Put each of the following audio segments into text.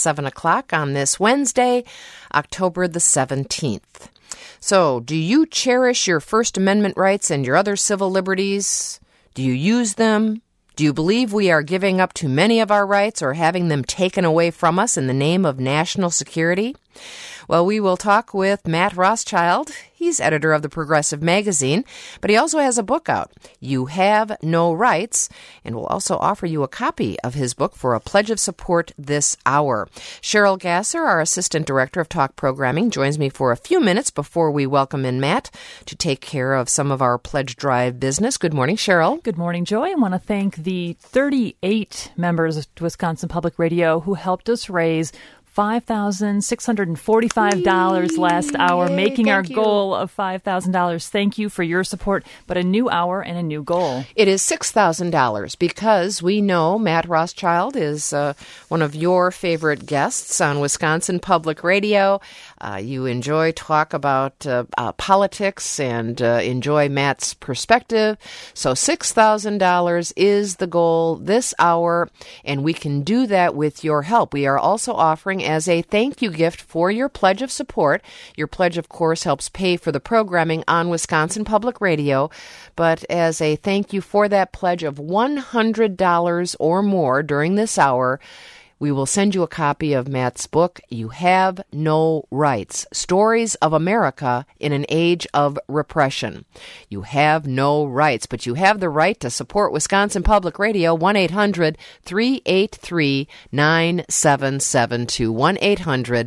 7 o'clock on this Wednesday, October the 17th. So, do you cherish your First Amendment rights and your other civil liberties? Do you use them? Do you believe we are giving up too many of our rights or having them taken away from us in the name of national security? Well, we will talk with Matt Rothschild. He's editor of the Progressive Magazine, but he also has a book out, You Have No Rights, and we'll also offer you a copy of his book for a pledge of support this hour. Cheryl Gasser, our Assistant Director of Talk Programming, joins me for a few minutes before we welcome in Matt to take care of some of our pledge drive business. Good morning, Cheryl. Good morning, Joy. I want to thank the 38 members of Wisconsin Public Radio who helped us raise $5,645 last hour, making our goal of $5,000. Thank you for your support, but a new hour and a new goal. It is $6,000 because we know Matt Rothschild is one of your favorite guests on Wisconsin Public Radio. You enjoy talk about politics and enjoy Matt's perspective. So $6,000 is the goal this hour, and we can do that with your help. We are also offering as a thank you gift for your pledge of support. Your pledge, of course, helps pay for the programming on Wisconsin Public Radio. But as a thank you for that pledge of $100 or more during this hour, we will send you a copy of Matt's book, You Have No Rights, Stories of America in an Age of Repression. You have no rights, but you have the right to support Wisconsin Public Radio, 1-800-383-9772,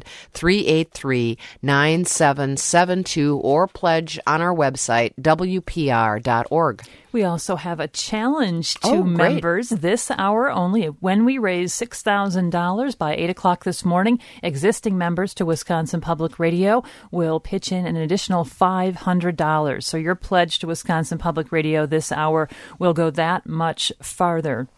1-800-383-9772, or pledge on our website, WPR.org. We also have a challenge to members this hour only. When we raise $6,000 by 8 o'clock this morning, existing members to Wisconsin Public Radio will pitch in an additional $500. So your pledge to Wisconsin Public Radio this hour will go that much farther.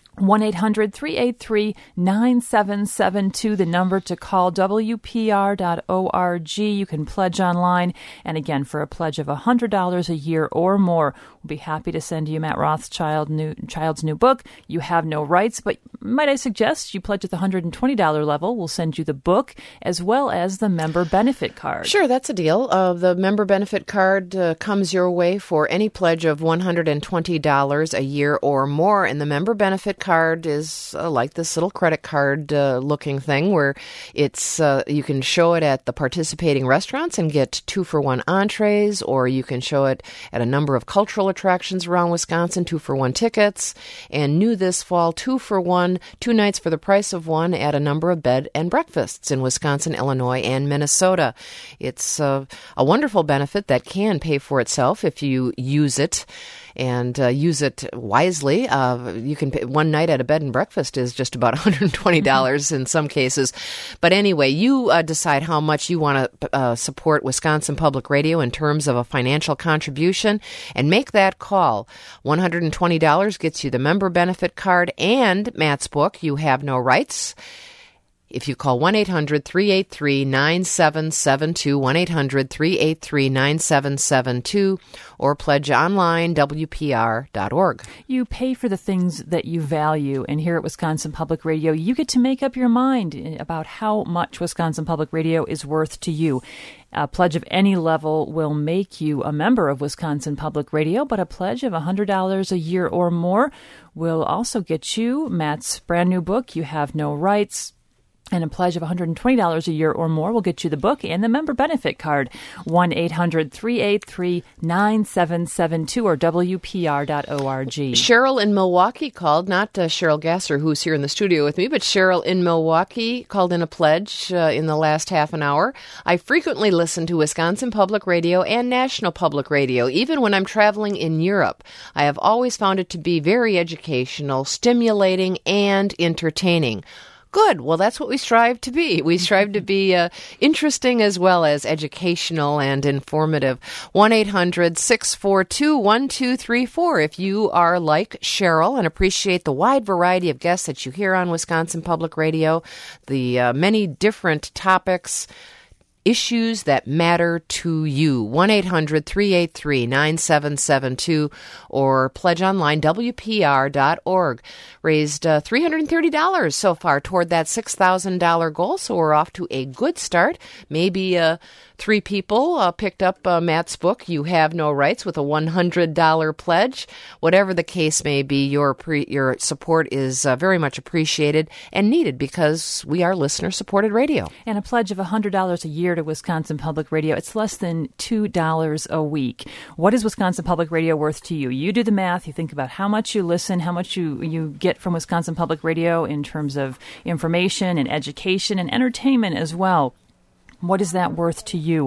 1-800-383-9772, the number to call, WPR.org. You can pledge online. And again, for a pledge of $100 a year or more, we'll be happy to send you Matt Rothschild's new book, You Have No Rights. But might I suggest you pledge at the $120 level. We'll send you the book as well as the member benefit card. Sure, that's a deal. The member benefit card comes your way for any pledge of $120 a year or more. And the member benefit card is like this little credit card looking thing where it's you can show it at the participating restaurants and get 2-for-1 entrees, or you can show it at a number of cultural attractions around Wisconsin, 2-for-1 tickets, and new this fall, 2-for-1, 2 nights for the price of one at a number of bed and breakfasts in Wisconsin, Illinois, and Minnesota. It's a wonderful benefit that can pay for itself if you use it. And use it wisely. You can pay, one night at a bed and breakfast is just about $120 in some cases. But anyway, you decide how much you want to support Wisconsin Public Radio in terms of a financial contribution, and make that call. $120 gets you the member benefit card and Matt's book, You Have No Rights. If you call 1-800-383-9772, 1-800-383-9772, or pledge online, WPR.org. You pay for the things that you value, and here at Wisconsin Public Radio, you get to make up your mind about how much Wisconsin Public Radio is worth to you. A pledge of any level will make you a member of Wisconsin Public Radio, but a pledge of $100 a year or more will also get you Matt's brand new book, You Have No Rights. And a pledge of $120 a year or more will get you the book and the member benefit card. 1-800-383-9772 or WPR.org. Cheryl in Milwaukee called, not Cheryl Gasser, who's here in the studio with me, but Cheryl in Milwaukee called in a pledge in the last half an hour. I frequently listen to Wisconsin Public Radio and National Public Radio, even when I'm traveling in Europe. I have always found it to be very educational, stimulating, and entertaining. Good. Well, that's what we strive to be. We strive to be interesting as well as educational and informative. 1-800-642-1234 if you are like Cheryl and appreciate the wide variety of guests that you hear on Wisconsin Public Radio, the many different topics. issues that matter to you. 1-800-383-9772 or pledge online, WPR.org. Raised $330 so far toward that $6,000 goal, so we're off to a good start. Maybe 3 people picked up Matt's book, You Have No Rights, with a $100 pledge. Whatever the case may be, your support is very much appreciated and needed because we are listener-supported radio. And a pledge of $100 a year to Wisconsin Public Radio, it's less than $2 a week. What is Wisconsin Public Radio worth to you? You do the math. You think about how much you listen, how much you get from Wisconsin Public Radio in terms of information and education and entertainment as well. What is that worth to you?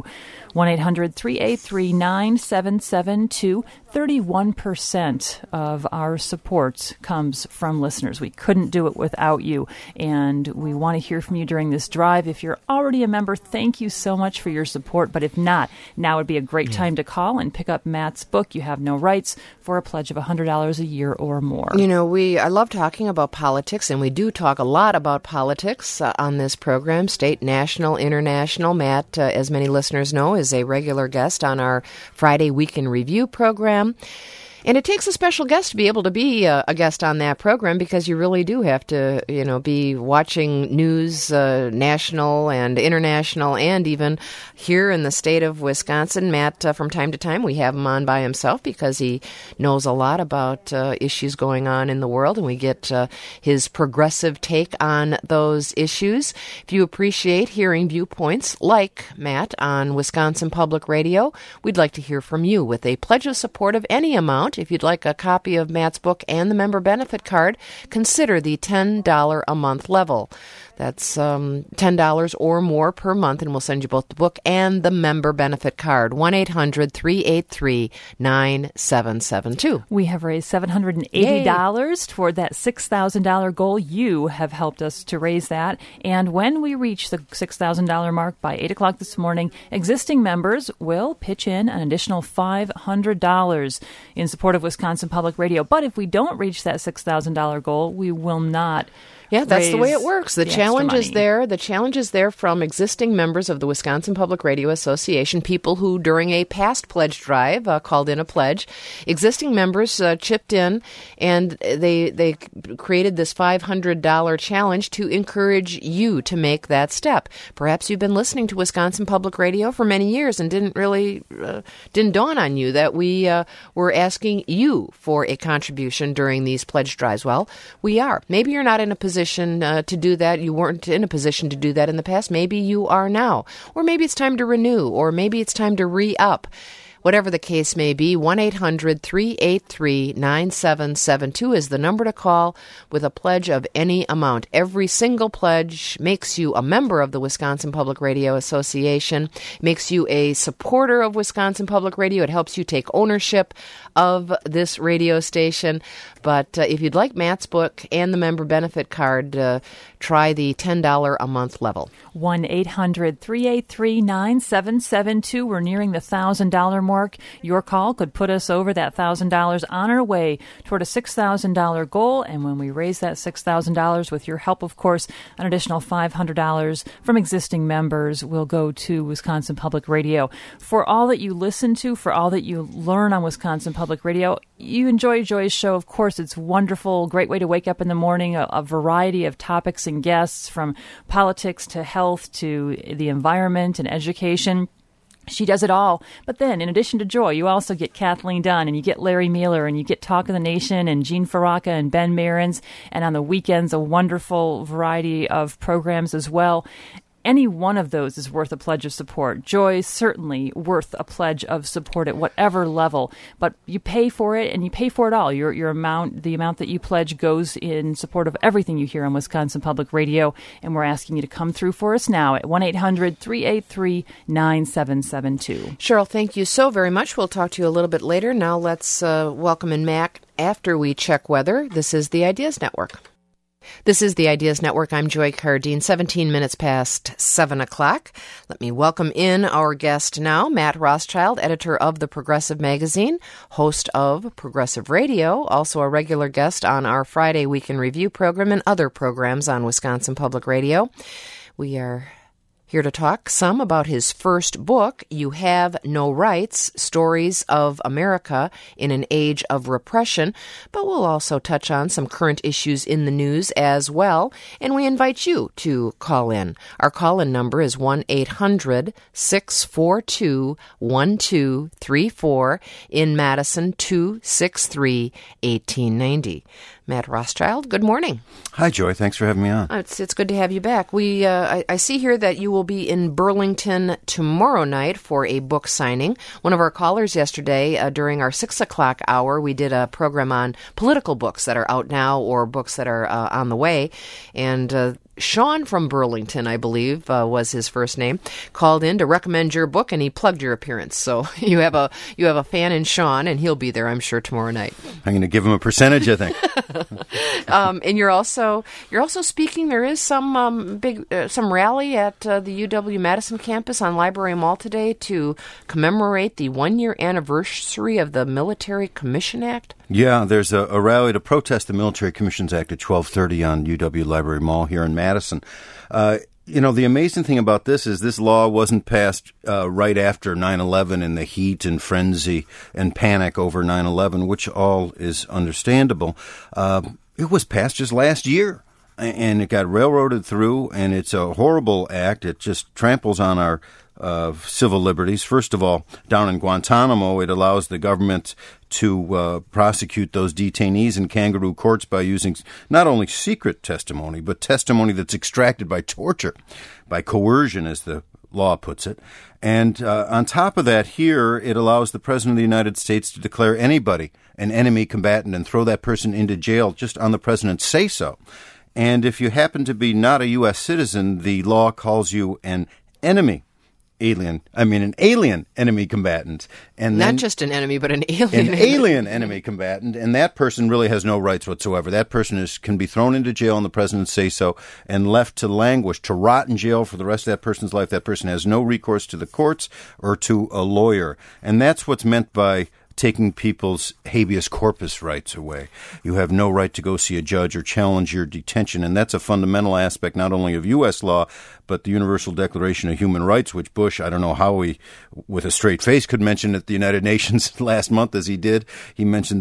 1-800-383-9772. 31% of our support comes from listeners. We couldn't do it without you, and we want to hear from you during this drive. If you're already a member, thank you so much for your support. But if not, now would be a great time to call and pick up Matt's book, You Have No Rights, for a pledge of $100 a year or more. You know, I love talking about politics, and we do talk a lot about politics on this program, state, national, international. Matt, as many listeners know, is a regular guest on our Friday Week in Review program. And it takes a special guest to be able to be a guest on that program because you really do have to, be watching news, national and international, and even here in the state of Wisconsin. Matt, from time to time, we have him on by himself because he knows a lot about issues going on in the world, and we get his progressive take on those issues. If you appreciate hearing viewpoints like Matt on Wisconsin Public Radio, we'd like to hear from you with a pledge of support of any amount. If you'd like a copy of Matt's book and the member benefit card, consider the $10 a month level. That's $10 or more per month, and we'll send you both the book and the member benefit card. 1-800-383-9772. We have raised $780 toward that $6,000 goal. You have helped us to raise that. And when we reach the $6,000 mark by 8 o'clock this morning, existing members will pitch in an additional $500 in support of Wisconsin Public Radio. But if we don't reach that $6,000 goal, we will not. Yeah, that's the way it works. The challenge is there. The challenge is there from existing members of the Wisconsin Public Radio Association, people who during a past pledge drive called in a pledge. Existing members chipped in, and they created this $500 challenge to encourage you to make that step. Perhaps you've been listening to Wisconsin Public Radio for many years and didn't dawn on you that we were asking you for a contribution during these pledge drives. Well, we are. Maybe you're not in a position to do that. You weren't in a position to do that in the past. Maybe you are now. Or maybe it's time to renew. Or maybe it's time to re-up. Whatever the case may be, 1-800-383-9772 is the number to call with a pledge of any amount. Every single pledge makes you a member of the Wisconsin Public Radio Association, makes you a supporter of Wisconsin Public Radio. It helps you take ownership of this radio station. But if you'd like Matt's book and the member benefit card, try the $10 a month level. 1-800-383-9772. We're nearing the $1,000 mark. Your call could put us over that $1,000 on our way toward a $6,000 goal. And when we raise that $6,000, with your help, of course, an additional $500 from existing members will go to Wisconsin Public Radio. For all that you listen to, for all that you learn on Wisconsin Public Radio, you enjoy Joy's show, of course. It's wonderful, great way to wake up in the morning, a variety of topics and guests, from politics to health to the environment and education. She does it all. But then, in addition to Joy, you also get Kathleen Dunn, and you get Larry Mueller, and you get Talk of the Nation, and Gene Faraka, and Ben Marins, and on the weekends, a wonderful variety of programs as well. Any one of those is worth a pledge of support. Joy is certainly worth a pledge of support at whatever level, but you pay for it, and you pay for it all. Your amount, the amount that you pledge, goes in support of everything you hear on Wisconsin Public Radio, and we're asking you to come through for us now at 1-800-383-9772. Cheryl, thank you so very much. We'll talk to you a little bit later. Now let's welcome in Mac after we check weather. This is the Ideas Network. This is the Ideas Network. I'm Joy Cardine, 17 minutes past 7 o'clock. Let me welcome in our guest now, Matt Rothschild, editor of the Progressive Magazine, host of Progressive Radio, also a regular guest on our Friday Week in Review program and other programs on Wisconsin Public Radio. We are Here to talk some about his first book, You Have No Rights, Stories of America in an Age of Repression, but we'll also touch on some current issues in the news as well, and we invite you to call in. Our call-in number is 1-800-642-1234, in Madison 263-1890. Matt Rothschild, good morning. Hi, Joy. Thanks for having me on. It's good to have you back. I see here that you will be in Burlington tomorrow night for a book signing. One of our callers yesterday, during our 6 o'clock hour, we did a program on political books that are out now or books that are on the way. And Sean from Burlington, I believe, was his first name, called in to recommend your book, and he plugged your appearance. So you have a fan in Sean, and he'll be there, I'm sure, tomorrow night. I'm going to give him a percentage, I think. And you're also speaking. There is some some rally at the UW Madison campus on Library Mall today to commemorate the 1-year anniversary of the Military Commission Act. Yeah, there's a rally to protest the Military Commissions Act at 12:30 on UW Library Mall here in Madison. The amazing thing about this is this law wasn't passed right after 9/11 in the heat and frenzy and panic over 9/11, which all is understandable. It was passed just last year, and it got railroaded through, and it's a horrible act. It just tramples on our civil liberties. First of all, down in Guantanamo, it allows the government to prosecute those detainees in kangaroo courts by using not only secret testimony, but testimony that's extracted by torture, by coercion, as the law puts it. And on top of that, here, it allows the President of the United States to declare anybody an enemy combatant and throw that person into jail just on the President's say-so. And if you happen to be not a U.S. citizen, the law calls you an alien enemy combatant. And not just an enemy, but an alien. An alien enemy combatant, and that person really has no rights whatsoever. That person can be thrown into jail on the president's say-so and left to languish, to rot in jail for the rest of that person's life. That person has no recourse to the courts or to a lawyer. And that's what's meant by taking people's habeas corpus rights away. You have no right to go see a judge or challenge your detention, and that's a fundamental aspect not only of U.S. law, but the Universal Declaration of Human Rights, which Bush, I don't know how he, with a straight face, could mention at the United Nations last month as he did. He mentioned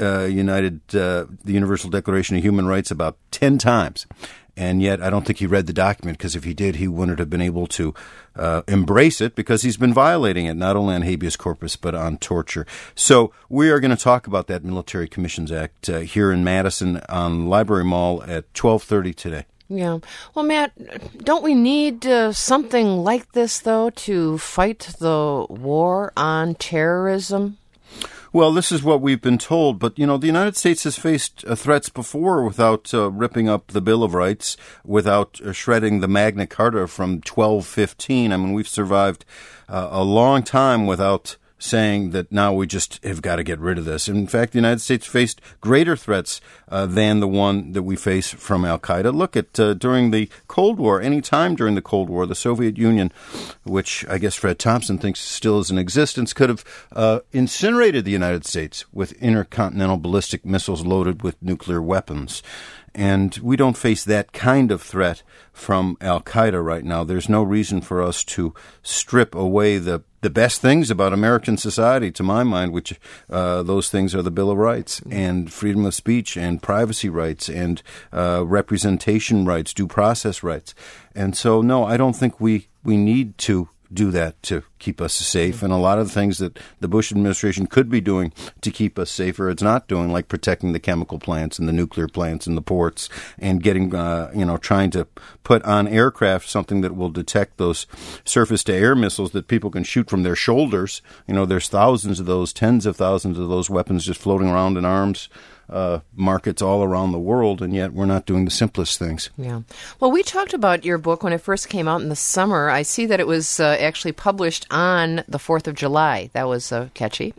the Universal Declaration of Human Rights about 10 times. And yet I don't think he read the document, because if he did, he wouldn't have been able to embrace it, because he's been violating it, not only on habeas corpus, but on torture. So we are going to talk about that Military Commissions Act here in Madison on Library Mall at 12:30 today. Yeah. Well, Matt, don't we need something like this, though, to fight the war on terrorism? Well, this is what we've been told, but, the United States has faced threats before without ripping up the Bill of Rights, without shredding the Magna Carta from 1215. I mean, we've survived a long time without saying that now we just have got to get rid of this. In fact, the United States faced greater threats than the one that we face from Al-Qaeda. Look at during the Cold War, any time during the Cold War, the Soviet Union, which I guess Fred Thompson thinks still is in existence, could have incinerated the United States with intercontinental ballistic missiles loaded with nuclear weapons. And we don't face that kind of threat from Al-Qaeda right now. There's no reason for us to strip away the best things about American society, to my mind, which those things are the Bill of Rights and freedom of speech and privacy rights and representation rights, due process rights. And so, no, I don't think we need to do that to keep us safe. And a lot of the things that the Bush administration could be doing to keep us safer, it's not doing, like protecting the chemical plants and the nuclear plants and the ports and getting, trying to put on aircraft something that will detect those surface-to-air missiles that people can shoot from their shoulders. There's thousands of those, tens of thousands of those weapons just floating around in arms markets all around the world, and yet we're not doing the simplest things. Yeah. Well, we talked about your book when it first came out in the summer. I see that it was actually published on the 4th of July. That was catchy.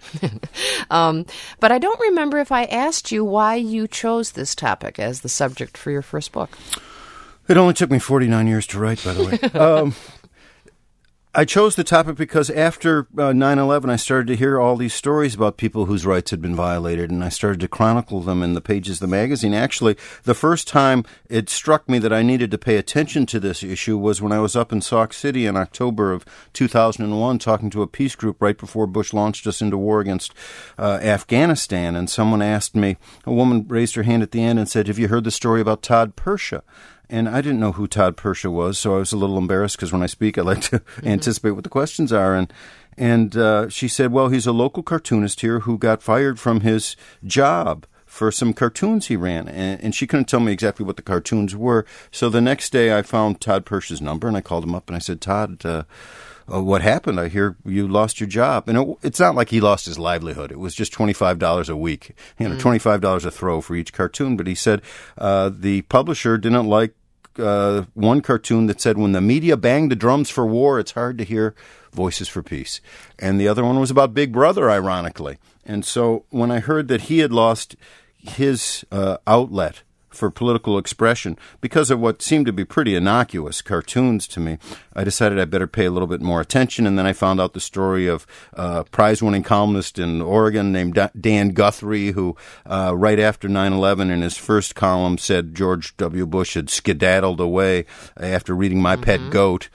But I don't remember if I asked you why you chose this topic as the subject for your first book. It only took me 49 years to write, by the way. I chose the topic because after 9/11, I started to hear all these stories about people whose rights had been violated, and I started to chronicle them in the pages of the magazine. Actually, the first time it struck me that I needed to pay attention to this issue was when I was up in Sauk City in October of 2001 talking to a peace group right before Bush launched us into war against Afghanistan, and someone asked me, a woman raised her hand at the end and said, "Have you heard the story about Todd Persha?" And I didn't know who Todd Persha was, so I was a little embarrassed because when I speak, I like to anticipate what the questions are. And she said, well, he's a local cartoonist here who got fired from his job for some cartoons he ran. And she couldn't tell me exactly what the cartoons were. So the next day I found Todd Persha's number, and I called him up, and I said, Todd, what happened? I hear you lost your job. And it's not like he lost his livelihood. It was just $25 a week, $25 a throw for each cartoon. But he said the publisher didn't like one cartoon that said, when the media bang the drums for war, it's hard to hear voices for peace. And the other one was about Big Brother, ironically. And so when I heard that he had lost his outlet for political expression because of what seemed to be pretty innocuous cartoons to me, I decided I better pay a little bit more attention. And then I found out the story of a prize-winning columnist in Oregon named Dan Guthrie, who right after 9/11 in his first column said George W. Bush had skedaddled away after reading My Pet Goat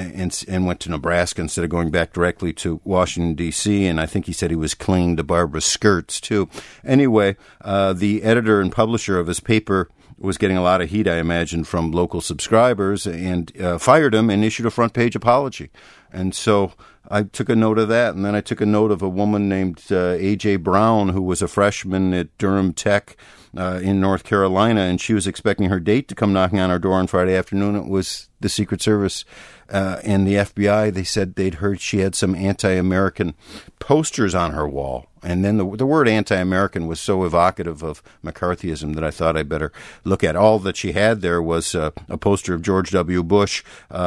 and went to Nebraska instead of going back directly to Washington, D.C. And I think he said he was clinging to Barbara's skirts, too. Anyway, the editor and publisher of his paper was getting a lot of heat, I imagine, from local subscribers, and fired him and issued a front-page apology. And so I took a note of that, and then I took a note of a woman named A.J. Brown, who was a freshman at Durham Tech in North Carolina, and she was expecting her date to come knocking on her door on Friday afternoon. It was the Secret Service and the FBI. They said they'd heard she had some anti-American posters on her wall. And then the word anti-American was so evocative of McCarthyism that I thought I'd better look at. All that she had there was a poster of George W. Bush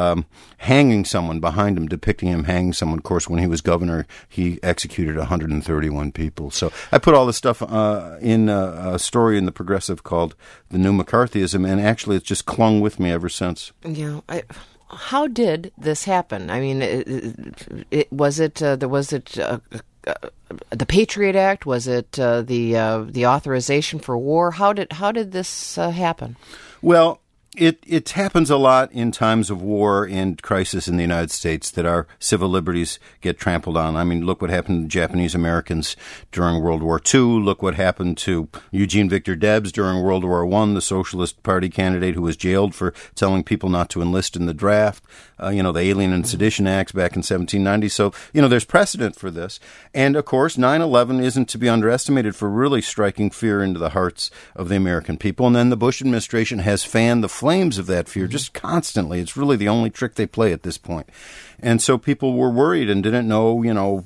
hanging someone behind him, depicting him hanging someone. Of course, when he was governor, he executed 131 people. So I put all this stuff in a story in The Progressive called The New McCarthyism, and actually it's just clung with me ever since. Yeah, how did this happen? I mean, was it the Patriot Act? Was it the authorization for war? How did this happen? Well, it happens a lot in times of war and crisis in the United States that our civil liberties get trampled on. I mean, look what happened to Japanese Americans during World War II. Look what happened to Eugene Victor Debs during World War I, the Socialist Party candidate who was jailed for telling people not to enlist in the draft. The Alien and Sedition Acts back in 1790. So, there's precedent for this. And, of course, 9/11 isn't to be underestimated for really striking fear into the hearts of the American people. And then the Bush administration has fanned the flames of that fear just constantly. It's really the only trick they play at this point. And so people were worried and didn't know,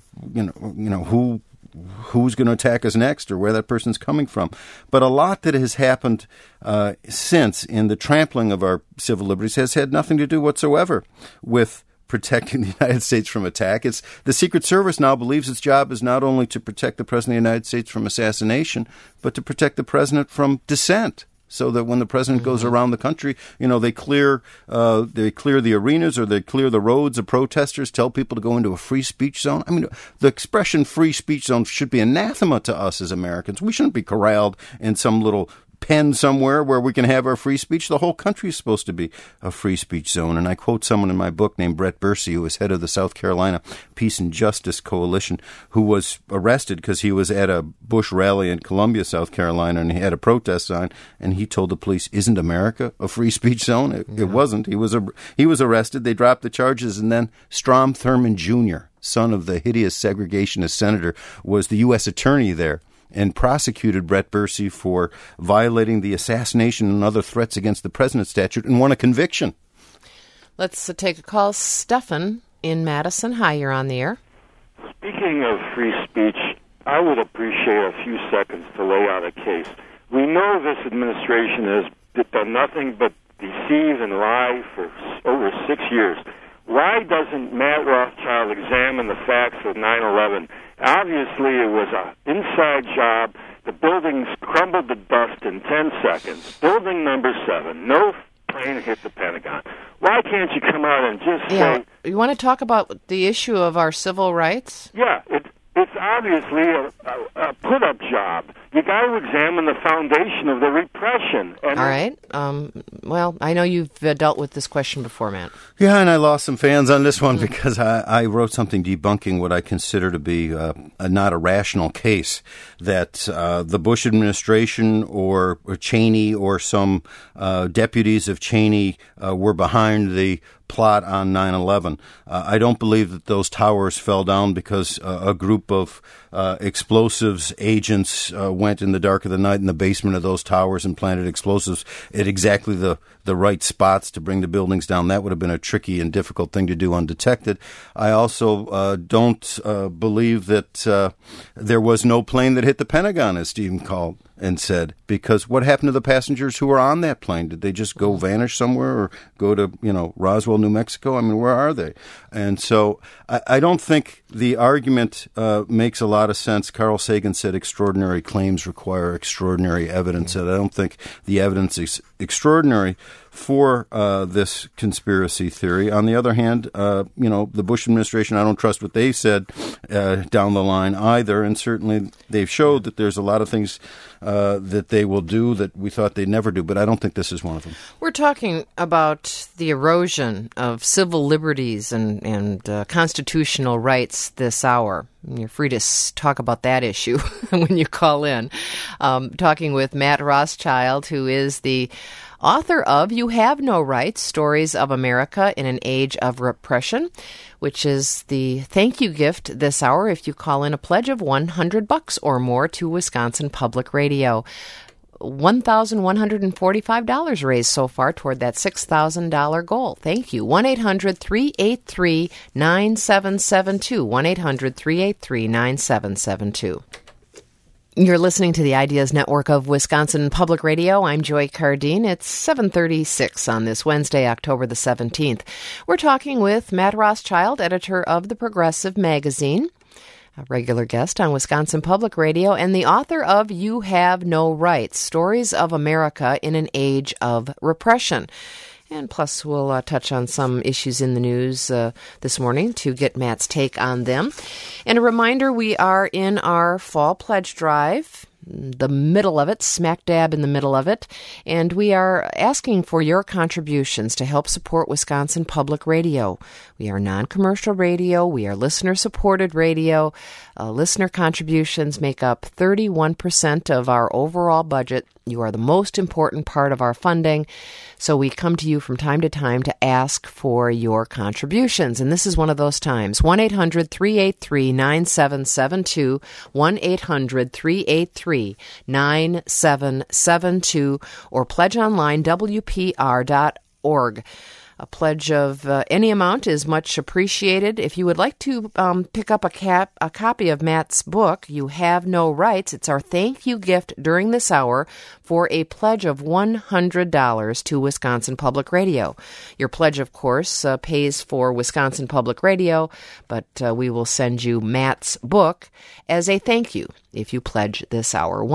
who's going to attack us next or where that person's coming from. But a lot that has happened since in the trampling of our civil liberties has had nothing to do whatsoever with protecting the United States from attack. It's the Secret Service now believes its job is not only to protect the President of the United States from assassination, but to protect the President from dissent. So that when the president goes around the country, they clear the arenas or they clear the roads of protesters, tell people to go into a free speech zone. I mean, the expression free speech zone should be anathema to us as Americans. We shouldn't be corralled in some little pen somewhere where we can have our free speech. The whole country is supposed to be a free speech zone. And I quote someone in my book named Brett Bursey, who was head of the South Carolina Peace and Justice Coalition, who was arrested because he was at a Bush rally in Columbia, South Carolina, and he had a protest sign, and he told the police, "Isn't America a free speech zone?" It wasn't. He was arrested. They dropped the charges, and then Strom Thurmond Jr., son of the hideous segregationist senator, was the U.S. attorney there and prosecuted Brett Bursey for violating the assassination and other threats against the president statute and won a conviction. Let's take a call. Stefan in Madison. Hi, you're on the air. Speaking of free speech, I would appreciate a few seconds to lay out a case. We know this administration has done nothing but deceive and lie for over 6 years. Why doesn't Matt Rothschild examine the facts of 9/11? Obviously, it was an inside job. The buildings crumbled to dust in 10 seconds. Building number 7, no plane hit the Pentagon. Why can't you come out and just say you want to talk about the issue of our civil rights? Yeah, it's obviously a put-up job. You got to examine the foundation of the repression. And all right. Well, I know you've dealt with this question before, Matt. Yeah, and I lost some fans on this one because I wrote something debunking what I consider to be not a rational case that the Bush administration or Cheney or some deputies of Cheney were behind the plot on 9/11. I don't believe that those towers fell down because a group of explosives agents went in the dark of the night in the basement of those towers and planted explosives at exactly the right spots to bring the buildings down. That would have been a tricky and difficult thing to do undetected. I also don't believe that there was no plane that hit the Pentagon, as Stephen called and said, because what happened to the passengers who were on that plane? Did they just go vanish somewhere or go to, Roswell, New Mexico? I mean, where are they? And so I don't think the argument makes a lot of sense. Carl Sagan said extraordinary claims require extraordinary evidence, and I don't think the evidence is extraordinary for this conspiracy theory. On the other hand, the Bush administration, I don't trust what they said down the line either, and certainly they've showed that there's a lot of things that they will do that we thought they'd never do, but I don't think this is one of them. We're talking about the erosion of civil liberties and constitutional rights this hour. You're free to talk about that issue when you call in. Talking with Matt Rothschild, who is the author of You Have No Rights, Stories of America in an Age of Repression, which is the thank you gift this hour if you call in a pledge of $100 or more to Wisconsin Public Radio. $1,145 raised so far toward that $6,000 goal. Thank you. 1-800-383-9772. 1-800-383-9772. You're listening to the Ideas Network of Wisconsin Public Radio. I'm Joy Cardine. It's 7:36 on this Wednesday, October the 17th. We're talking with Matt Rothschild, editor of The Progressive Magazine, a regular guest on Wisconsin Public Radio, and the author of You Have No Rights, Stories of America in an Age of Repression. And plus, we'll touch on some issues in the news this morning to get Matt's take on them. And a reminder, we are in our fall pledge drive, the middle of it, smack dab in the middle of it. And we are asking for your contributions to help support Wisconsin Public Radio. We are non-commercial radio. We are listener-supported radio. Listener contributions make up 31% of our overall budget. You are the most important part of our funding. So we come to you from time to time to ask for your contributions. And this is one of those times. 1-800-383-9772. 1-800-383-9772. Or pledge online, WPR.org. A pledge of any amount is much appreciated. If you would like to pick up a copy of Matt's book, You Have No Rights, it's our thank you gift during this hour for a pledge of $100 to Wisconsin Public Radio. Your pledge, of course, pays for Wisconsin Public Radio, but we will send you Matt's book as a thank you if you pledge this hour.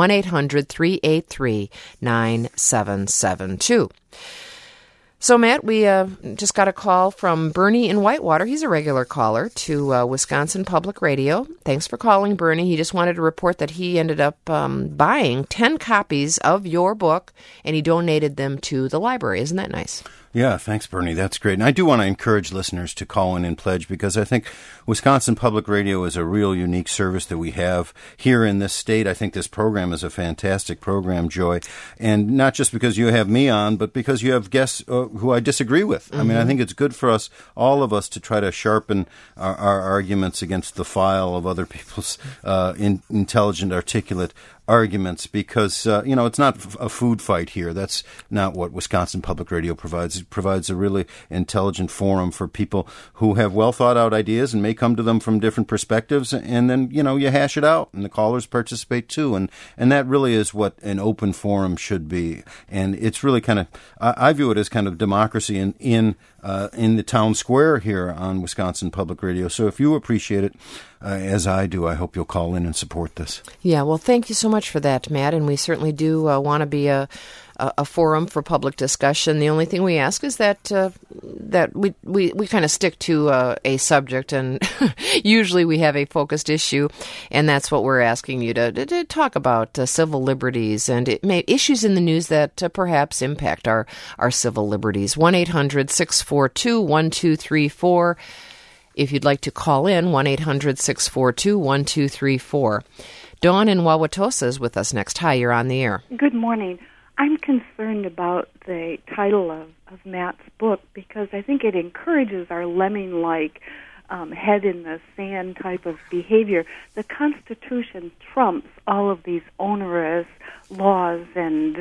1-800-383-9772. So, Matt, we just got a call from Bernie in Whitewater. He's a regular caller to Wisconsin Public Radio. Thanks for calling, Bernie. He just wanted to report that he ended up buying 10 copies of your book, and he donated them to the library. Isn't that nice? Yeah, thanks, Bernie. That's great. And I do want to encourage listeners to call in and pledge because I think Wisconsin Public Radio is a real unique service that we have here in this state. I think this program is a fantastic program, Joy. And not just because you have me on, but because you have guests who I disagree with. Mm-hmm. I mean, I think it's good for us, all of us, to try to sharpen our arguments against the file of other people's intelligent, articulate arguments because, it's not a food fight here. That's not what Wisconsin Public Radio provides. It provides a really intelligent forum for people who have well-thought-out ideas and may come to them from different perspectives, and then, you hash it out, and the callers participate too. And that really is what an open forum should be. And it's really kind of, I view it as kind of democracy in the town square here on Wisconsin Public Radio. So if you appreciate it, as I do, I hope you'll call in and support this. Yeah, well, thank you so much for that, Matt. And we certainly do want to be a a forum for public discussion. The only thing we ask is that we kind of stick to a subject, and usually we have a focused issue, and that's what we're asking you to talk about, civil liberties and issues in the news that perhaps impact our civil liberties. 1-800-642-1234. If you'd like to call in, 1-800-642-1234. Dawn in Wauwatosa is with us next. Hi, you're on the air. Good morning. I'm concerned about the title of Matt's book because I think it encourages our lemming-like head in the sand type of behavior. The Constitution trumps all of these onerous laws and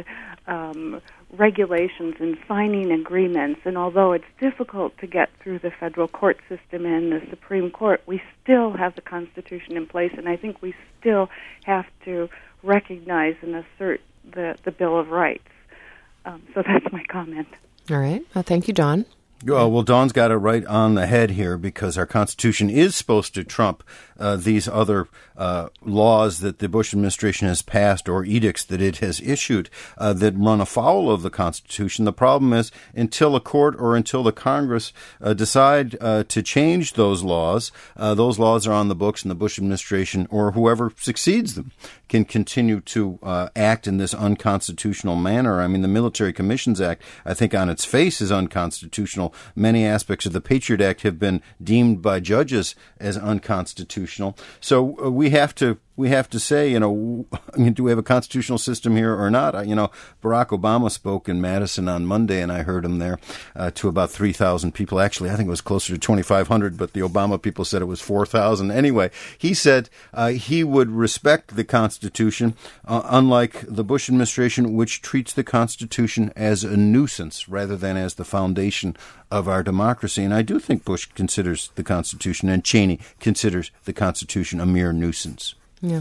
regulations and signing agreements, and although it's difficult to get through the federal court system and the Supreme Court, we still have the Constitution in place, and I think we still have to recognize and assert the Bill of Rights. So that's my comment. All right. Thank you, Dawn. Well, Dawn's got it right on the head here, because our Constitution is supposed to trump these other laws that the Bush administration has passed or edicts that it has issued that run afoul of the Constitution. The problem is, until a court or until the Congress decide to change those laws are on the books, and the Bush administration or whoever succeeds them can continue to act in this unconstitutional manner. I mean, the Military Commissions Act, I think on its face, is unconstitutional. Many aspects of the Patriot Act have been deemed by judges as unconstitutional. So we have to say, do we have a constitutional system here or not? Barack Obama spoke in Madison on Monday, and I heard him there to about 3,000 people. Actually, I think it was closer to 2,500, but the Obama people said it was 4,000. Anyway, he said he would respect the Constitution, unlike the Bush administration, which treats the Constitution as a nuisance rather than as the foundation of our democracy. And I do think Bush considers the Constitution, and Cheney considers the Constitution, a mere nuisance. Yeah.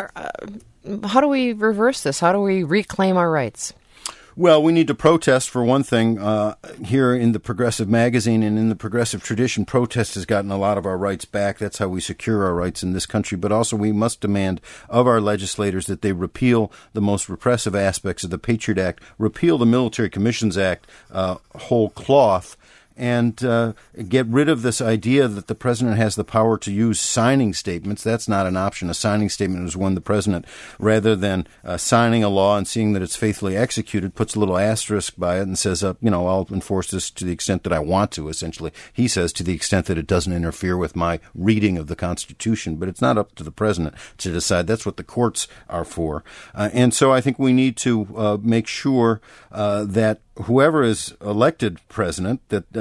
How do we reverse this? How do we reclaim our rights? Well, we need to protest, for one thing. Here in the Progressive magazine and in the progressive tradition, protest has gotten a lot of our rights back. That's how we secure our rights in this country. But also we must demand of our legislators that they repeal the most repressive aspects of the Patriot Act, repeal the Military Commissions Act whole cloth, and get rid of this idea that the president has the power to use signing statements. That's not an option. A signing statement is when the president, rather than signing a law and seeing that it's faithfully executed, puts a little asterisk by it and says, I'll enforce this to the extent that I want to, essentially. He says to the extent that it doesn't interfere with my reading of the Constitution. But it's not up to the president to decide. That's what the courts are for. And so I think we need to make sure that whoever is elected president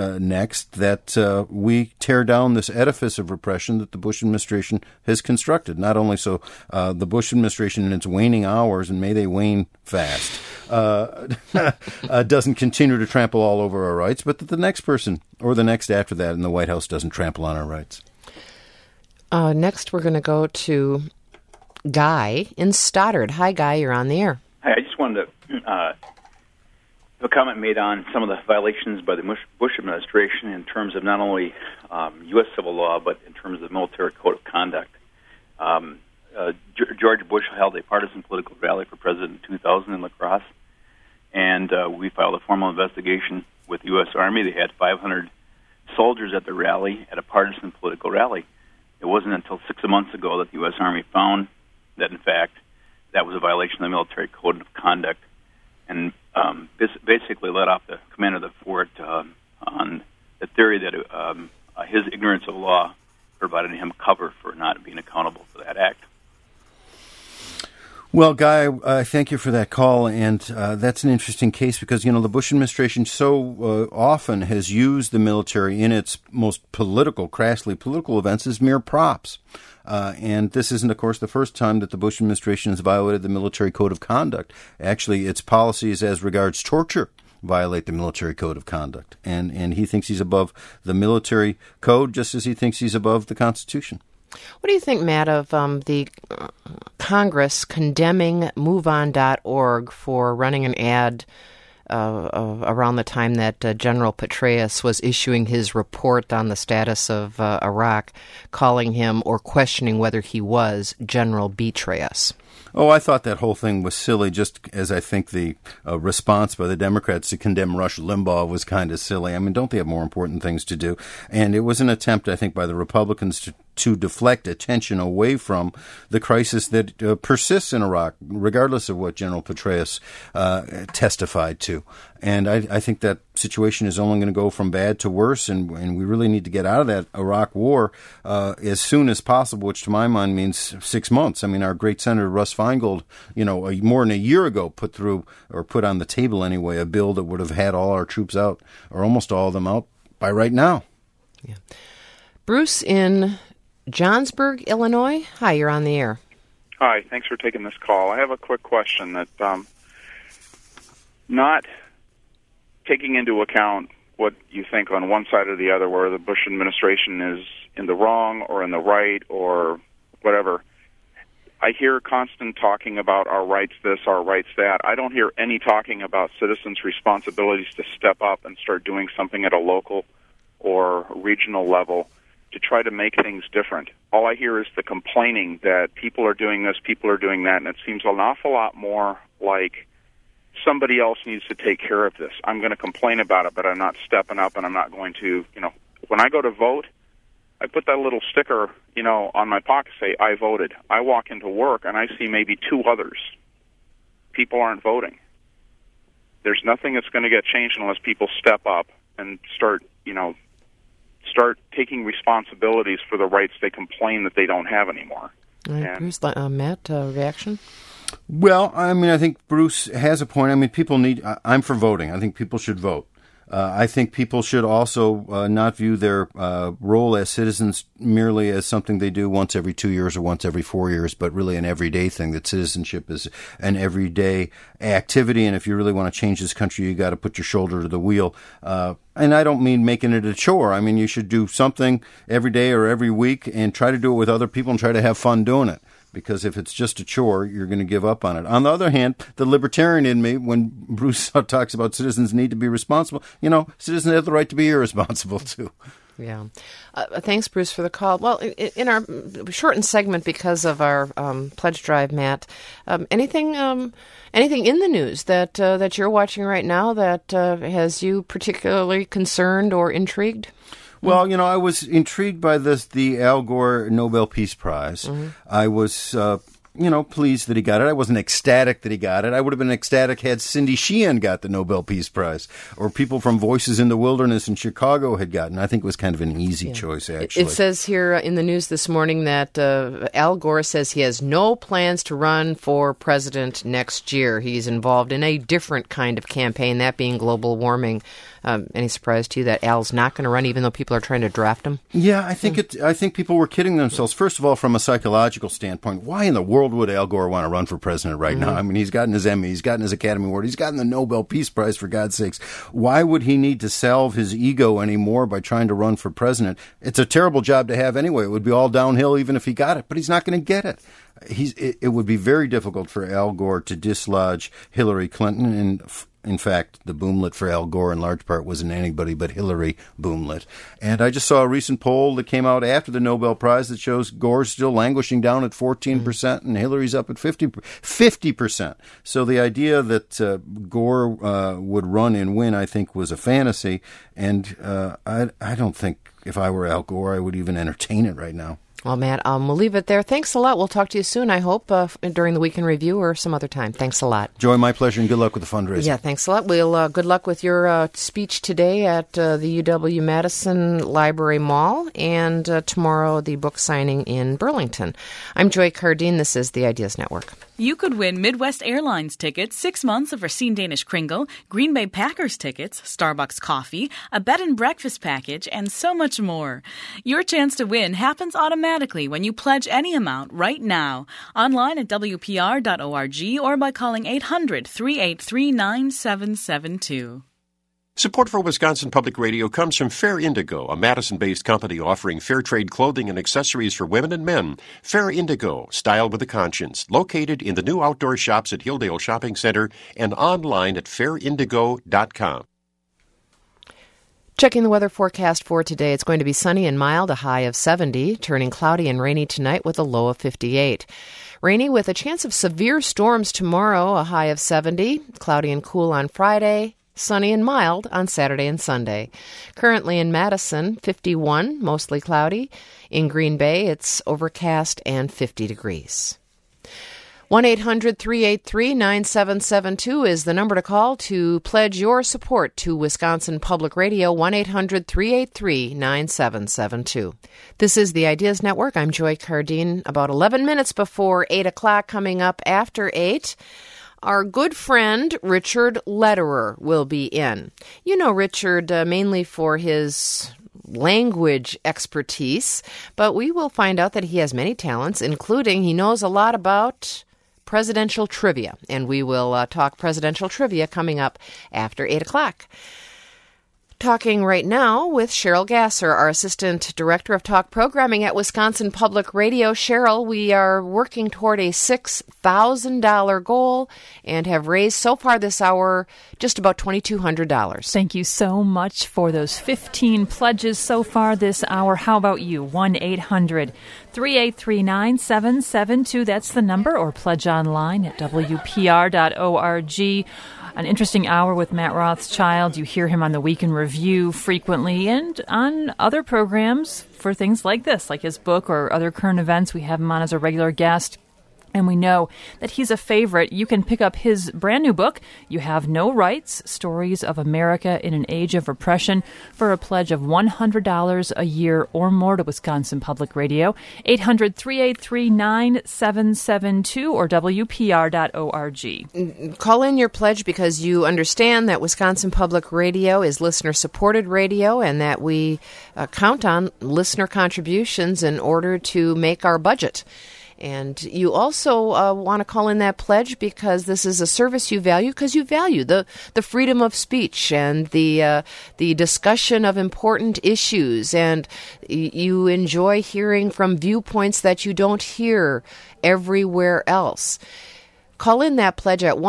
that we tear down this edifice of repression that the Bush administration has constructed. Not only so the Bush administration in its waning hours, and may they wane fast, doesn't continue to trample all over our rights, but that the next person or the next after that in the White House doesn't trample on our rights. Next, we're going to go to Guy in Stoddard. Hi, Guy. You're on the air. Hi. I just wanted to a comment made on some of the violations by the Bush administration in terms of not only U.S. civil law, but in terms of the military code of conduct. George Bush held a partisan political rally for president in 2000 in La Crosse, and we filed a formal investigation with the U.S. Army. They had 500 soldiers at the rally, at a partisan political rally. It wasn't until 6 months ago that the U.S. Army found that, in fact, that was a violation of the military code of conduct, and basically let off the commander of the fort on the theory that his ignorance of law provided him cover for not being accountable for that act. Well, Guy, thank you for that call, and that's an interesting case because, the Bush administration so often has used the military in its most crassly political events as mere props. And this isn't, of course, the first time that the Bush administration has violated the military code of conduct. Actually, its policies as regards torture violate the military code of conduct. And he thinks he's above the military code just as he thinks he's above the Constitution. What do you think, Matt, of the Congress condemning MoveOn.org for running an ad around the time that General Petraeus was issuing his report on the status of Iraq, calling him or questioning whether he was General Betrayus? Oh, I thought that whole thing was silly, just as I think the response by the Democrats to condemn Rush Limbaugh was kind of silly. I mean, don't they have more important things to do? And it was an attempt, I think, by the Republicans to deflect attention away from the crisis that persists in Iraq, regardless of what General Petraeus testified to. And I think that situation is only going to go from bad to worse, and we really need to get out of that Iraq war as soon as possible, which to my mind means 6 months. I mean, our great Senator Russ Feingold, more than a year ago put on the table anyway, a bill that would have had all our troops out, or almost all of them out, by right now. Yeah. Bruce in Johnsburg, Illinois. Hi, you're on the air. Hi, thanks for taking this call. I have a quick question that not taking into account what you think on one side or the other, where the Bush administration is in the wrong or in the right or whatever. I hear constant talking about our rights this, our rights that. I don't hear any talking about citizens' responsibilities to step up and start doing something at a local or regional level to try to make things different. All I hear is the complaining that people are doing this, people are doing that, and it seems an awful lot more like somebody else needs to take care of this. I'm going to complain about it, but I'm not stepping up, and I'm not going to, when I go to vote, I put that little sticker, on my pocket, say, I voted. I walk into work, and I see maybe 2 others. People aren't voting. There's nothing that's going to get changed unless people step up and start taking responsibilities for the rights they complain that they don't have anymore. All right, Bruce, Matt, reaction? Well, I mean, I think Bruce has a point. I mean, I'm for voting. I think people should vote. I think people should also not view their role as citizens merely as something they do once every 2 years or once every 4 years, but really an everyday thing, that citizenship is an everyday activity. And if you really want to change this country, you got to put your shoulder to the wheel. And I don't mean making it a chore. I mean, you should do something every day or every week and try to do it with other people and try to have fun doing it. Because if it's just a chore, you're going to give up on it. On the other hand, the libertarian in me, when Bruce talks about citizens need to be responsible, citizens have the right to be irresponsible too. Yeah. Thanks, Bruce, for the call. Well, in our shortened segment, because of our pledge drive, Matt, anything in the news that you're watching right now that has you particularly concerned or intrigued? Well, I was intrigued by the Al Gore Nobel Peace Prize. Mm-hmm. I was, pleased that he got it. I wasn't ecstatic that he got it. I would have been ecstatic had Cindy Sheehan got the Nobel Peace Prize, or people from Voices in the Wilderness in Chicago had gotten. I think it was kind of an easy choice, actually. It says here in the news this morning that Al Gore says he has no plans to run for president next year. He's involved in a different kind of campaign, that being global warming. Any surprise to you that Al's not going to run, even though people are trying to draft him? Yeah, I think people were kidding themselves. First of all, from a psychological standpoint, why in the world would Al Gore want to run for president right now? I mean, he's gotten his Emmy, he's gotten his Academy Award, he's gotten the Nobel Peace Prize, for God's sakes. Why would he need to salve his ego anymore by trying to run for president? It's a terrible job to have anyway. It would be all downhill even if he got it, but he's not going to get it. It would be very difficult for Al Gore to dislodge Hillary Clinton, and in fact, the boomlet for Al Gore in large part wasn't anybody but Hillary boomlet. And I just saw a recent poll that came out after the Nobel Prize that shows Gore's still languishing down at 14% and Hillary's up at 50%. So the idea that Gore would run and win, I think, was a fantasy. And I don't think if I were Al Gore, I would even entertain it right now. Well, Matt, we'll leave it there. Thanks a lot. We'll talk to you soon, I hope, during the Weekend Review or some other time. Thanks a lot. Joy, my pleasure, and good luck with the fundraiser. Yeah, thanks a lot. Good luck with your speech today at the UW-Madison Library Mall, and tomorrow the book signing in Burlington. I'm Joy Cardine. This is the Ideas Network. You could win Midwest Airlines tickets, 6 months of Racine Danish Kringle, Green Bay Packers tickets, Starbucks coffee, a bed and breakfast package, and so much more. Your chance to win happens automatically when you pledge any amount right now, online at WPR.org or by calling 800-383-9772. Support for Wisconsin Public Radio comes from Fair Indigo, a Madison-based company offering fair trade clothing and accessories for women and men. Fair Indigo, style with a conscience, located in the new outdoor shops at Hilldale Shopping Center and online at fairindigo.com. Checking the weather forecast for today, it's going to be sunny and mild, a high of 70, turning cloudy and rainy tonight with a low of 58. Rainy with a chance of severe storms tomorrow, a high of 70, cloudy and cool on Friday, sunny and mild on Saturday and Sunday. Currently in Madison, 51, mostly cloudy. In Green Bay, it's overcast and 50 degrees. 1-800-383-9772 is the number to call to pledge your support to Wisconsin Public Radio, 1-800-383-9772. This is the Ideas Network. I'm Joy Cardine. About 11 minutes before 8 o'clock, coming up after 8, our good friend Richard Lederer will be in. You know Richard mainly for his language expertise, but we will find out that he has many talents, including he knows a lot about presidential trivia, and we will talk presidential trivia coming up after 8 o'clock. Talking right now with Cheryl Gasser, our Assistant Director of Talk Programming at Wisconsin Public Radio. Cheryl, we are working toward a $6,000 goal and have raised so far this hour just about $2,200. Thank you so much for those 15 pledges so far this hour. How about you? 1-800-383-9772. That's the number, or pledge online at WPR.org. An interesting hour with Matt Rothschild. You hear him on the Week in Review frequently and on other programs for things like this, like his book or other current events. We have him on as a regular guest. And we know that he's a favorite. You can pick up his brand new book, You Have No Rights, Stories of America in an Age of Repression, for a pledge of $100 a year or more to Wisconsin Public Radio. 800-383-9772 or WPR.org. Call in your pledge because you understand that Wisconsin Public Radio is listener-supported radio and that we count on listener contributions in order to make our budget. And you also want to call in that pledge because this is a service you value, because you value the freedom of speech and the discussion of important issues, and you enjoy hearing from viewpoints that you don't hear everywhere else. Call in that pledge at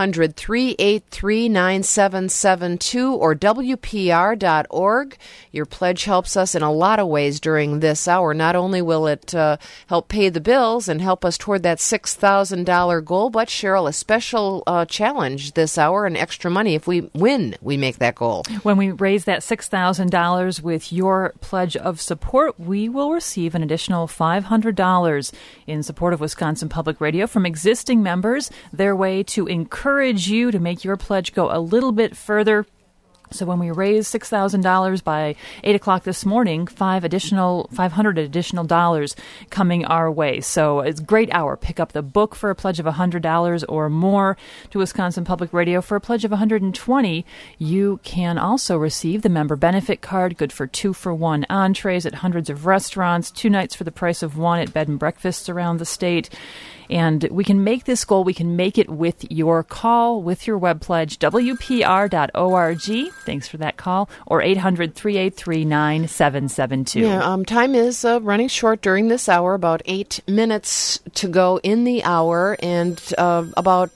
1-800-383-9772 or WPR.org. Your pledge helps us in a lot of ways during this hour. Not only will it help pay the bills and help us toward that $6,000 goal, but, Cheryl, a special challenge this hour and extra money if we win, we make that goal. When we raise that $6,000 with your pledge of support, we will receive an additional $500 in support of Wisconsin Public Radio from existing members. Their way to encourage you to make your pledge go a little bit further. So when we raise $6,000 by 8 o'clock this morning, $500 additional dollars coming our way. So it's a great hour. Pick up the book for a pledge of $100 or more to Wisconsin Public Radio. For a pledge of $120, you can also receive the member benefit card, good for 2-for-1 entrees at hundreds of restaurants, 2 nights for the price of 1 at bed and breakfasts around the state. And we can make this goal, we can make it with your call, with your web pledge, WPR.org. Thanks for that call. Or 800-383-9772. Yeah, time is running short during this hour, about 8 minutes to go in the hour, and about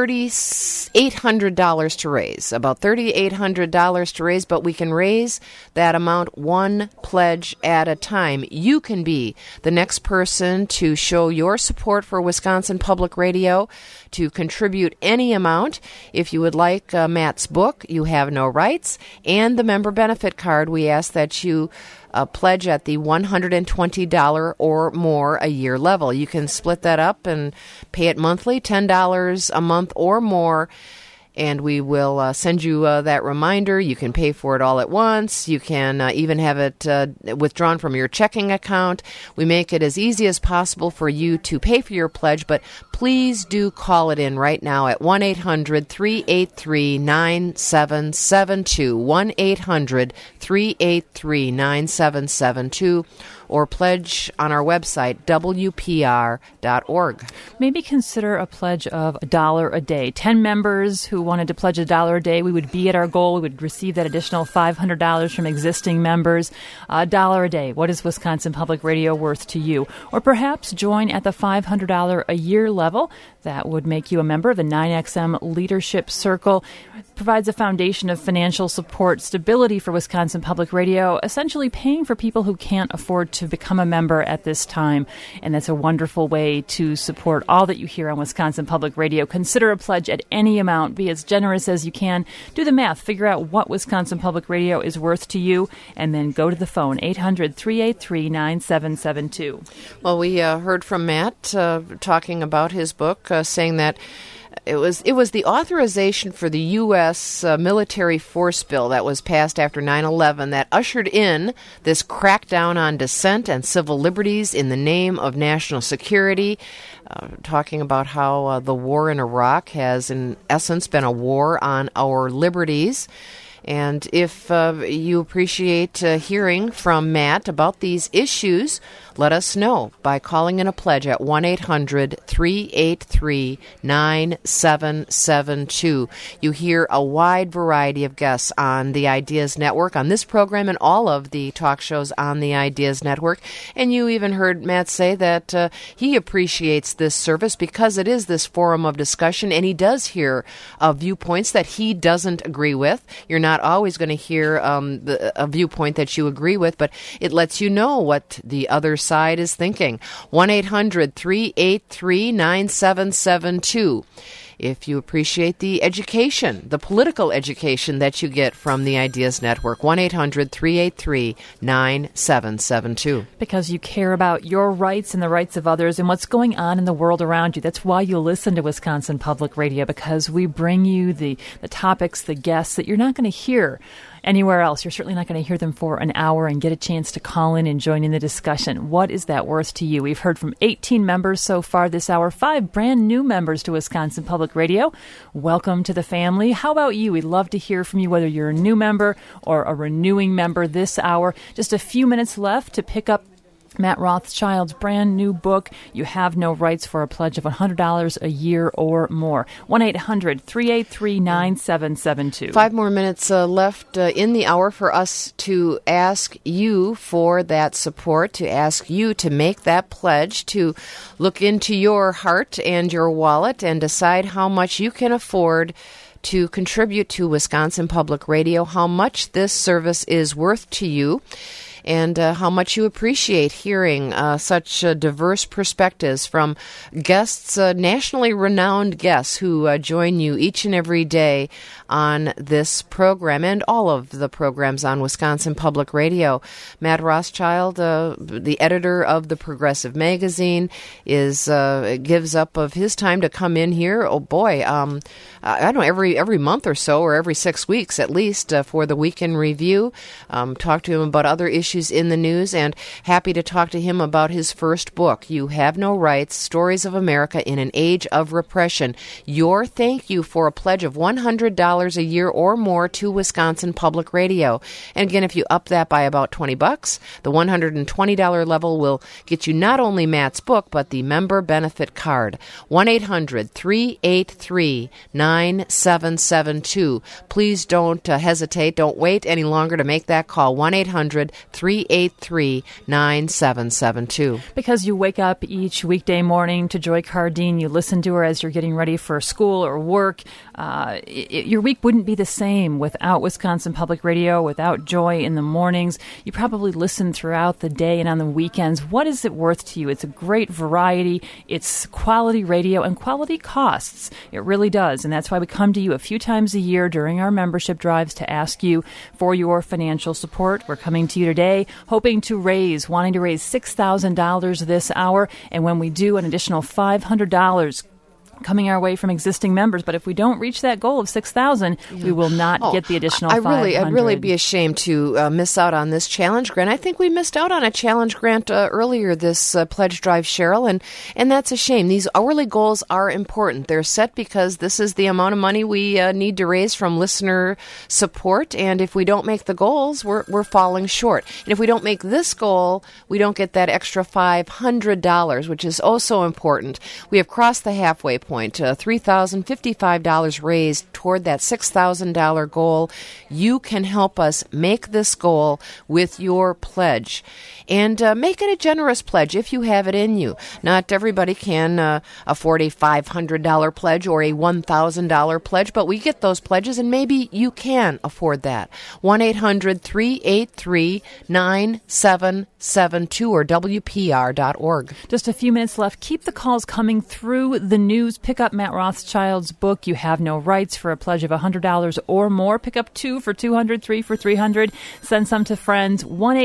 $3,800 to raise, about $3,800 to raise, but we can raise that amount one pledge at a time. You can be the next person to show your support for Wisconsin Public Radio, to contribute any amount. If you would like Matt's book, You Have No Rights, and the member benefit card, we ask that you pledge at the $120 or more a year level. You can split that up and pay it monthly, $10 a month or more, and we will send you that reminder. You can pay for it all at once. You can even have it withdrawn from your checking account. We make it as easy as possible for you to pay for your pledge, but please do call it in right now at 1-800-383-9772, 1-800-383-9772, or pledge on our website, WPR.org. Maybe consider a pledge of $1 a day. 10 members who wanted to pledge $1 a day, we would be at our goal. We would receive that additional $500 from existing members. $1 a day. What is Wisconsin Public Radio worth to you? Or perhaps join at the $500 a year level. That would make you a member of the 9XM Leadership Circle. provides a foundation of financial support stability for Wisconsin Public Radio, essentially paying for people who can't afford to become a member at this time. And that's a wonderful way to support all that you hear on Wisconsin Public Radio. Consider a pledge at any amount. Be as generous as you can. Do the math. Figure out what Wisconsin Public Radio is worth to you, and then go to the phone, 800-383-9772. Well, we heard from Matt talking about his book, saying that it was the authorization for the U.S. military force bill that was passed after 9/11 that ushered in this crackdown on dissent and civil liberties in the name of national security, talking about how the war in Iraq has, in essence, been a war on our liberties. And if you appreciate hearing from Matt about these issues, let us know by calling in a pledge at 1-800-383-9772. You hear a wide variety of guests on the Ideas Network, on this program and all of the talk shows on the Ideas Network. And you even heard Matt say that he appreciates this service because it is this forum of discussion, and he does hear viewpoints that he doesn't agree with. You're not always going to hear a viewpoint that you agree with, but it lets you know what the other side is thinking. 1-800-383-9772. If you appreciate the education, the political education that you get from the Ideas Network, 1-800-383-9772. Because you care about your rights and the rights of others and what's going on in the world around you. That's why you listen to Wisconsin Public Radio, because we bring you the topics, the guests that you're not going to hear anywhere else. You're certainly not going to hear them for an hour and get a chance to call in and join in the discussion. What is that worth to you? We've heard from 18 members so far this hour, 5 brand new members to Wisconsin Public Radio. Welcome to the family. How about you? We'd love to hear from you, whether you're a new member or a renewing member this hour. Just a few minutes left to pick up Matt Rothschild's brand new book, You Have No Rights, for a pledge of $100 a year or more. 1-800-383-9772. 5 more minutes left in the hour for us to ask you for that support, to ask you to make that pledge, to look into your heart and your wallet and decide how much you can afford to contribute to Wisconsin Public Radio, how much this service is worth to you, and how much you appreciate hearing such diverse perspectives from guests, nationally renowned guests who join you each and every day on this program and all of the programs on Wisconsin Public Radio. Matt Rothschild, the editor of the Progressive Magazine, gives up of his time to come in here. Oh boy, I don't know, every month or so, or every 6 weeks at least, for the Weekend Review. Talk to him about other issues in the news, and happy to talk to him about his first book, You Have No Rights, Stories of America in an Age of Repression. Your thank you for a pledge of $100 a year or more to Wisconsin Public Radio. And again, if you up that by about $20, the $120 level will get you not only Matt's book, but the member benefit card. 1-800-383-9772. Please don't hesitate. Don't wait any longer to make that call. 1-800-383-9772. Because you wake up each weekday morning to Joy Cardine, you listen to her as you're getting ready for school or work. Your week wouldn't be the same without Wisconsin Public Radio, without Joy in the mornings. You probably listen throughout the day and on the weekends. What is it worth to you? It's a great variety. It's quality radio and quality costs. It really does. And that's why we come to you a few times a year during our membership drives to ask you for your financial support. We're coming to you today wanting to raise $6,000 this hour. And when we do, an additional $500 coming our way from existing members. But if we don't reach that goal of 6,000, we will not get the additional 500. I'd really be ashamed to miss out on this challenge grant. I think we missed out on a challenge grant earlier this pledge drive, Cheryl, and that's a shame. These hourly goals are important. They're set because this is the amount of money we need to raise from listener support, and if we don't make the goals, we're falling short. And if we don't make this goal, we don't get that extra $500, which is oh so important. We have crossed the halfway point, $3,055 raised toward that $6,000 goal. You can help us make this goal with your pledge. And make it a generous pledge if you have it in you. Not everybody can afford a $500 pledge or a $1,000 pledge, but we get those pledges, and maybe you can afford that. 1-800-383-9772 or WPR.org. Just a few minutes left. Keep the calls coming through the news. Pick up Matt Rothschild's book, You Have No Rights, for a pledge of $100 or more. Pick up 2 for $200, 3 for $300. Send some to friends.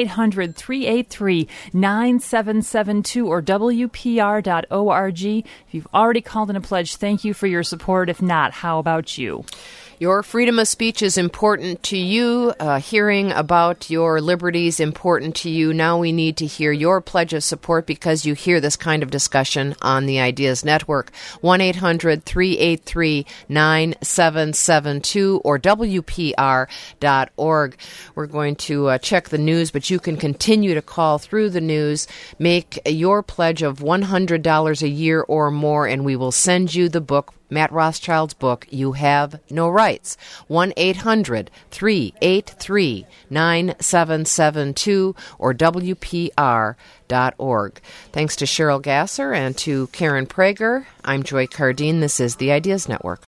1-800-383-9772 or WPR.org. If you've already called in a pledge, thank you for your support. If not, how about you? Your freedom of speech is important to you. Hearing about your liberties important to you. Now we need to hear your pledge of support because you hear this kind of discussion on the Ideas Network. 1-800-383-9772 or WPR.org. We're going to check the news, but you can continue to call through the news. Make your pledge of $100 a year or more, and we will send you the book, Matt Rothschild's book, You Have No Rights. 1-800-383-9772 or WPR.org. Thanks to Cheryl Gasser and to Karen Prager. I'm Joy Cardine. This is the Ideas Network.